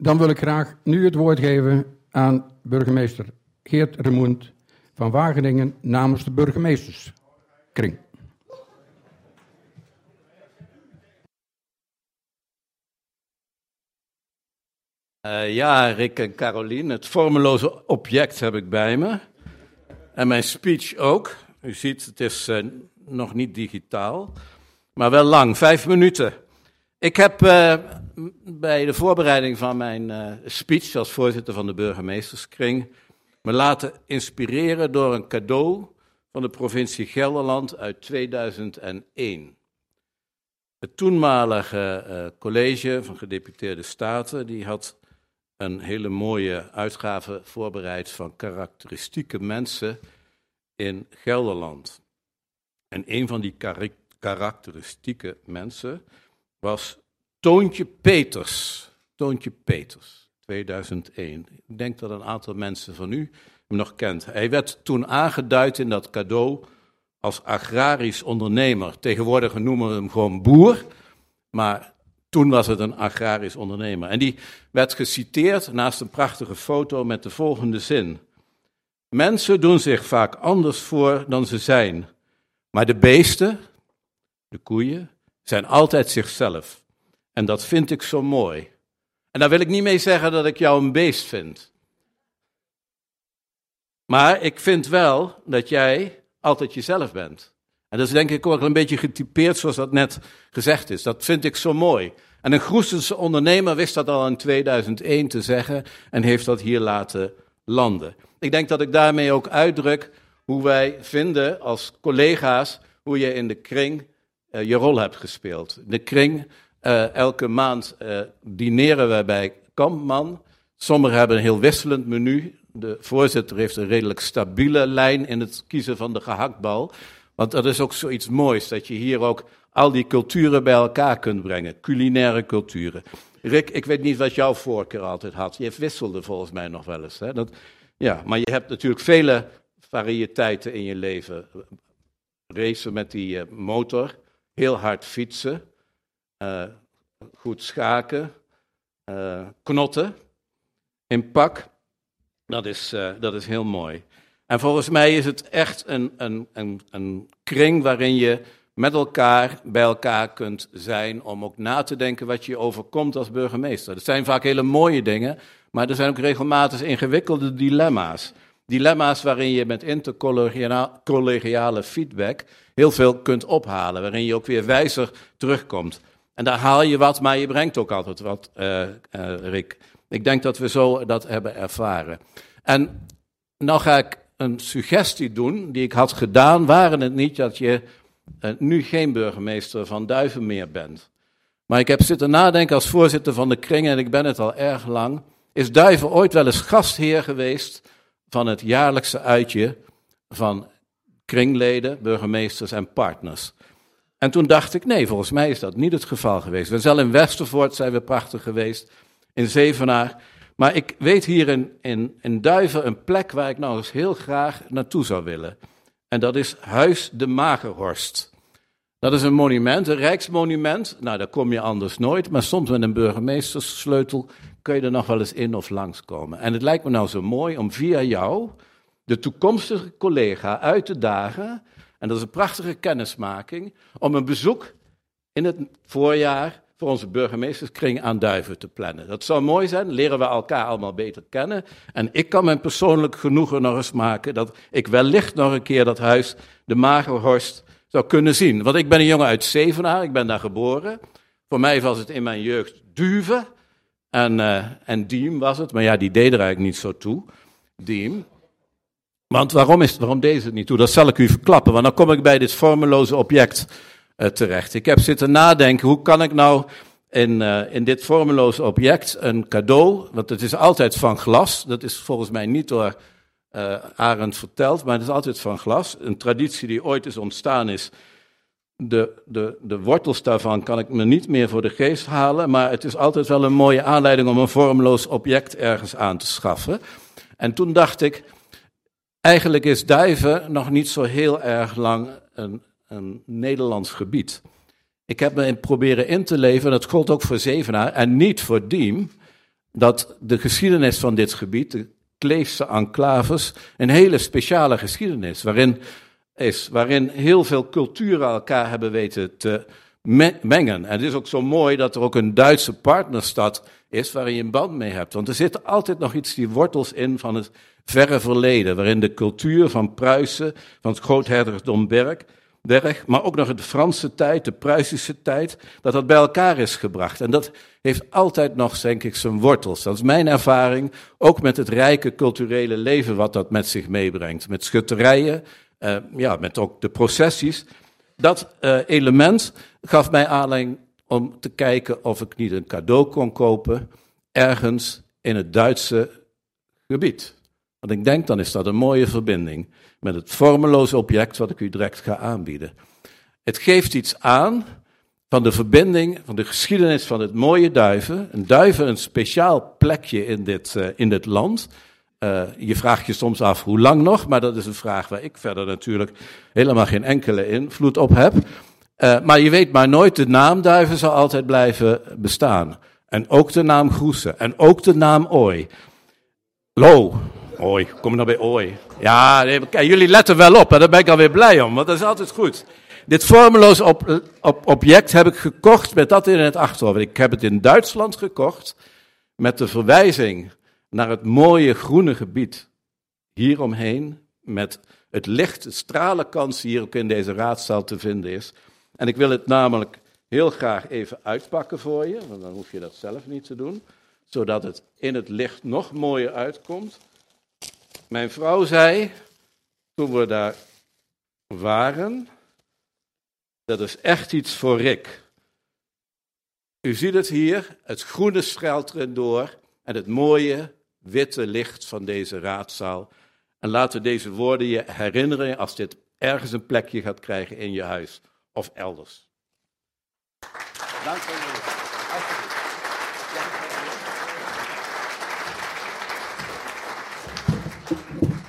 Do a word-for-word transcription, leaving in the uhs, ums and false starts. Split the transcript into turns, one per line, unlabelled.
Dan wil ik graag nu het woord geven aan burgemeester Geert Remoent van Wageningen namens de burgemeesterskring.
Uh, ja, Rick en Carolien, het vormeloze object heb ik bij me. En mijn speech ook. U ziet, het is uh, nog niet digitaal, maar wel lang, vijf minuten. Ik heb uh, bij de voorbereiding van mijn uh, speech als voorzitter van de burgemeesterskring me laten inspireren door een cadeau van de provincie Gelderland uit tweeduizend één. Het toenmalige uh, college van gedeputeerde staten die had een hele mooie uitgave voorbereid van karakteristieke mensen in Gelderland. En een van die kar- karakteristieke mensen was Toontje Peters. Toontje Peters, tweeduizend één. Ik denk dat een aantal mensen van u hem nog kent. Hij werd toen aangeduid in dat cadeau als agrarisch ondernemer. Tegenwoordig noemen we hem gewoon boer, maar toen was het een agrarisch ondernemer. En die werd geciteerd naast een prachtige foto met de volgende zin. Mensen doen zich vaak anders voor dan ze zijn. Maar de beesten, de koeien, zijn altijd zichzelf. En dat vind ik zo mooi. En daar wil ik niet mee zeggen dat ik jou een beest vind. Maar ik vind wel dat jij altijd jezelf bent. En dat is denk ik ook een beetje getypeerd zoals dat net gezegd is. Dat vind ik zo mooi. En een Groestense ondernemer wist dat al in tweeduizend één te zeggen en heeft dat hier laten landen. Ik denk dat ik daarmee ook uitdruk hoe wij vinden als collega's hoe je in de kring uh, je rol hebt gespeeld. In de kring, uh, elke maand uh, dineren we bij Kampman. Sommigen hebben een heel wisselend menu. De voorzitter heeft een redelijk stabiele lijn in het kiezen van de gehaktbal. Want dat is ook zoiets moois, dat je hier ook al die culturen bij elkaar kunt brengen. Culinaire culturen. Rick, ik weet niet wat jouw voorkeur altijd had. Je wisselde volgens mij nog wel eens. Hè? Dat, ja, maar je hebt natuurlijk vele variëteiten in je leven. Racen met die uh, motor, heel hard fietsen, uh, goed schaken, uh, knotten in pak. Dat is, uh, dat is heel mooi. En volgens mij is het echt een, een, een, een kring waarin je met elkaar bij elkaar kunt zijn om ook na te denken wat je overkomt als burgemeester. Dat zijn vaak hele mooie dingen, maar er zijn ook regelmatig ingewikkelde dilemma's. Dilemma's waarin je met intercollegiale feedback heel veel kunt ophalen, waarin je ook weer wijzer terugkomt. En daar haal je wat, maar je brengt ook altijd wat, uh, uh, Rick. Ik denk dat we zo dat hebben ervaren. En nou ga ik een suggestie doen die ik had gedaan, waren het niet dat je uh, nu geen burgemeester van Duiven meer bent. Maar ik heb zitten nadenken als voorzitter van de kring, en ik ben het al erg lang, is Duiven ooit wel eens gastheer geweest van het jaarlijkse uitje van kringleden, burgemeesters en partners. En toen dacht ik, nee, volgens mij is dat niet het geval geweest. We zijn in Westervoort zijn we prachtig geweest, in Zevenaar. Maar ik weet hier in, in, in Duiven een plek waar ik nou eens heel graag naartoe zou willen. En dat is Huis de Magerhorst. Dat is een monument, een rijksmonument. Nou, daar kom je anders nooit, maar soms met een burgemeesterssleutel kun je er nog wel eens in of langskomen. En het lijkt me nou zo mooi om via jou de toekomstige collega uit te dagen, en dat is een prachtige kennismaking, om een bezoek in het voorjaar voor onze burgemeesterskring aan Duiven te plannen. Dat zou mooi zijn, leren we elkaar allemaal beter kennen. En ik kan mijn persoonlijk genoegen nog eens maken dat ik wellicht nog een keer dat Huis de Magerhorst zou kunnen zien. Want ik ben een jongen uit Zevenaar, ik ben daar geboren. Voor mij was het in mijn jeugd Duve en, uh, en Diem was het, maar ja, die deed er eigenlijk niet zo toe, Diem. Want waarom, is, waarom deed ze het niet toe? Dat zal ik u verklappen, want dan kom ik bij dit vormeloze object uh, terecht. Ik heb zitten nadenken, hoe kan ik nou in, uh, in dit vormeloze object een cadeau, want het is altijd van glas, dat is volgens mij niet door uh, Arend verteld, maar het is altijd van glas. Een traditie die ooit is ontstaan is, de, de, de wortels daarvan kan ik me niet meer voor de geest halen, maar het is altijd wel een mooie aanleiding om een vormeloos object ergens aan te schaffen. En toen dacht ik, eigenlijk is Duiven nog niet zo heel erg lang een, een Nederlands gebied. Ik heb me proberen in te leven, dat gold ook voor Zevenaar en niet voor Diem, dat de geschiedenis van dit gebied, de Kleefse enclaves, een hele speciale geschiedenis waarin is, waarin heel veel culturen elkaar hebben weten te mengen. En het is ook zo mooi dat er ook een Duitse partnerstad is waarin je een band mee hebt. Want er zit altijd nog iets die wortels in van het verre verleden, waarin de cultuur van Pruisen, van het groothertogdom Berg, Berg, maar ook nog de Franse tijd, de Pruisische tijd, dat dat bij elkaar is gebracht. En dat heeft altijd nog, denk ik, zijn wortels. Dat is mijn ervaring, ook met het rijke culturele leven wat dat met zich meebrengt. Met schutterijen, uh, ja, met ook de processies. Dat uh, element gaf mij aanleiding om te kijken of ik niet een cadeau kon kopen ergens in het Duitse gebied. Want ik denk, dan is dat een mooie verbinding met het vormeloze object wat ik u direct ga aanbieden. Het geeft iets aan van de verbinding, van de geschiedenis van het mooie Duiven. Een Duiven een speciaal plekje in dit, uh, in dit land. Uh, je vraagt je soms af hoe lang nog, maar dat is een vraag waar ik verder natuurlijk helemaal geen enkele invloed op heb. Uh, maar je weet maar nooit, de naam Duiven zal altijd blijven bestaan. En ook de naam Groese, en ook de naam Ooi. Lo, Ooi, kom je nou bij Ooi? Ja, nee, kijk, jullie letten wel op, en daar ben ik alweer blij om, want dat is altijd goed. Dit vormeloos op, op, object heb ik gekocht met dat in het achterhoofd. Ik heb het in Duitsland gekocht met de verwijzing naar het mooie groene gebied hieromheen, met het licht, de stralenkans die hier ook in deze raadzaal te vinden is. En ik wil het namelijk heel graag even uitpakken voor je, want dan hoef je dat zelf niet te doen, zodat het in het licht nog mooier uitkomt. Mijn vrouw zei, toen we daar waren, dat is echt iets voor Rick. U ziet het hier, het groene straalt erin door en het mooie witte licht van deze raadzaal. En laten deze woorden je herinneren als dit ergens een plekje gaat krijgen in je huis of elders. Dank voor jullie.